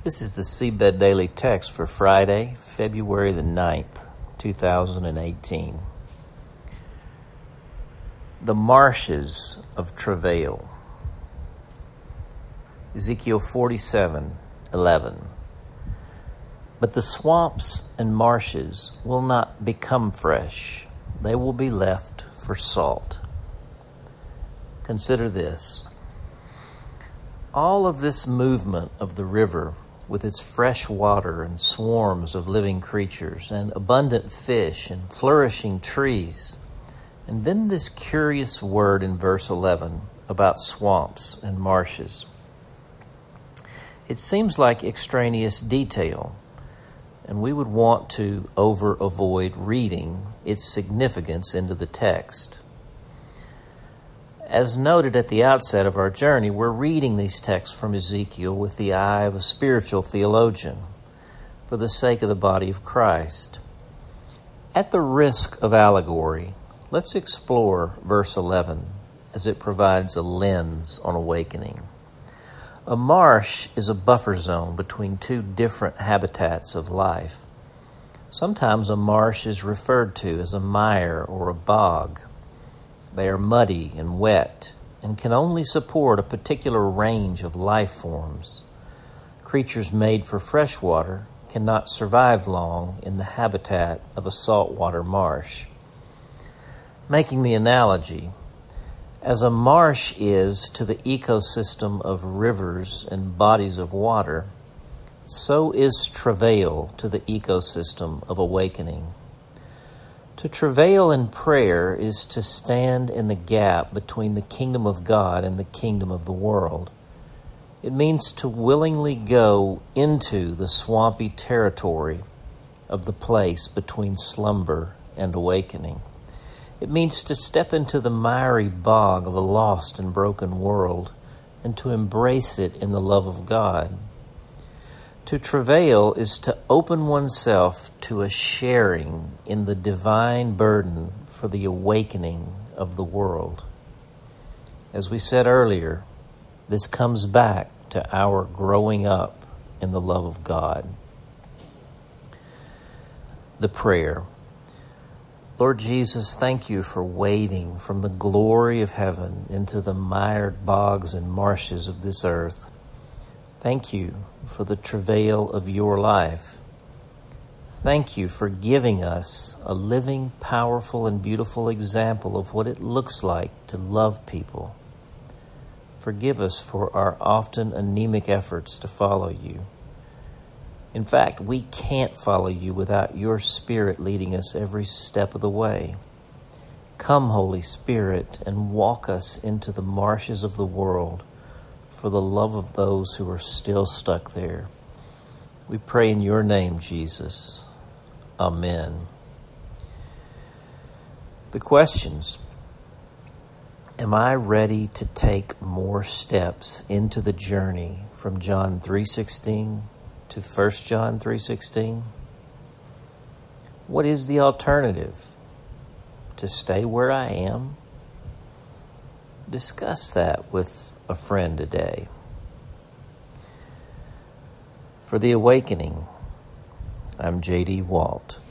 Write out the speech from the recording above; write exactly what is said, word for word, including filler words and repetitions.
This is the Seedbed Daily Text for Friday, February the ninth, two thousand eighteen. The marshes of travail. Ezekiel forty-seven eleven. But the swamps and marshes will not become fresh. They will be left for salt. Consider this. All of this movement of the river with its fresh water and swarms of living creatures and abundant fish and flourishing trees. And then this curious word in verse eleven about swamps and marshes. It seems like extraneous detail, and we would want to over-avoid reading its significance into the text. As noted at the outset of our journey, we're reading these texts from Ezekiel with the eye of a spiritual theologian for the sake of the body of Christ. At the risk of allegory, let's explore verse eleven as it provides a lens on awakening. A marsh is a buffer zone between two different habitats of life. Sometimes a marsh is referred to as a mire or a bog. They are muddy and wet and can only support a particular range of life forms. Creatures made for fresh water cannot survive long in the habitat of a saltwater marsh. Making the analogy, as a marsh is to the ecosystem of rivers and bodies of water, so is travail to the ecosystem of awakening. To travail in prayer is to stand in the gap between the kingdom of God and the kingdom of the world. It means to willingly go into the swampy territory of the place between slumber and awakening. It means to step into the miry bog of a lost and broken world and to embrace it in the love of God. To travail is to open oneself to a sharing in the divine burden for the awakening of the world. As we said earlier, this comes back to our growing up in the love of God. The prayer. Lord Jesus, thank you for wading from the glory of heaven into the mired bogs and marshes of this earth. Thank you for the travail of your life. Thank you for giving us a living, powerful, and beautiful example of what it looks like to love people. Forgive us for our often anemic efforts to follow you. In fact, we can't follow you without your Spirit leading us every step of the way. Come, Holy Spirit, and walk us into the marshes of the world for the love of those who are still stuck there. We pray in your name, Jesus. Amen. The questions. Am I ready to take more steps into the journey from John three sixteen to First John three sixteen? What is the alternative? To stay where I am? Discuss that with a friend today. For The Awakening, I'm J D Walt.